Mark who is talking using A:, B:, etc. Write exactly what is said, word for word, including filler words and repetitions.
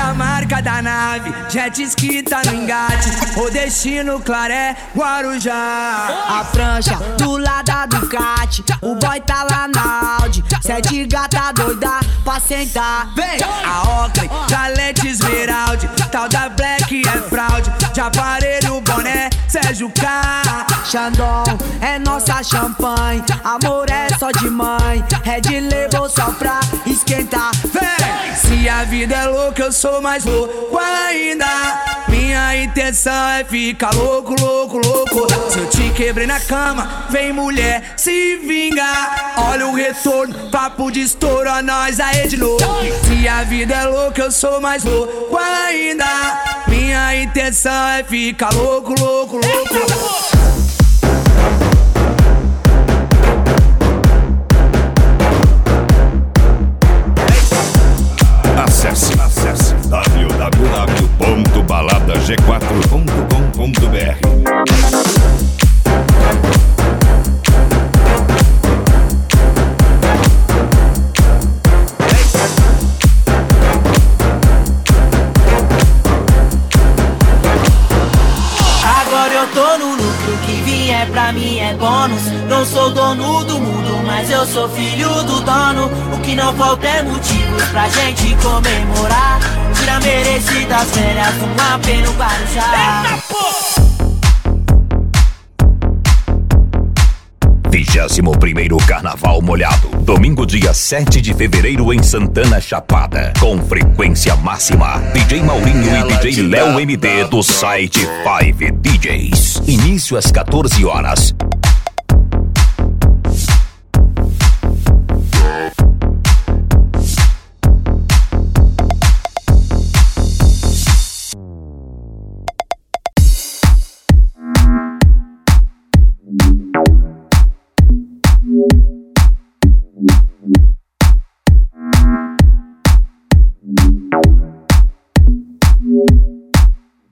A: a marca da nave, jet ski tá no engate. O destino Claré, Guarujá.
B: A prancha do lado da Ducati, o boy tá lá na Audi. Sete gata doida pra sentar.
A: Vem! A Oakley, Talente Esmeralda, tal da Black é fraude. De aparelho, boné, Sérgio K.
B: Xandão é nossa champanhe, amor é só de mãe. Red Label só pra esquentar.
A: Vem! Se a vida é louca, eu sou mais louco ainda. Minha intenção é ficar louco, louco, louco. Se eu te quebrei na cama, vem mulher, se vinga. Olha o retorno, papo de estouro, a nós aí de novo. Se a vida é louca, eu sou mais louco ainda. Minha intenção é ficar louco, louco, louco.
C: Acesse, acesse w w w ponto balada g quatro ponto com ponto b r.
D: Agora eu tô no lucro, que vier pra mim é bônus. Não sou dono do mundo, mas eu sou filho do dono. O que não falta é motivos pra gente comemorar. Tira merecidas férias, um A P no Guarujá.
C: Vigésimo primeiro Carnaval Molhado, domingo dia sete de fevereiro em Santana Chapada, com frequência máxima. D J Maurinho e D J Léo M D do site Five D Js. Início às quatorze horas.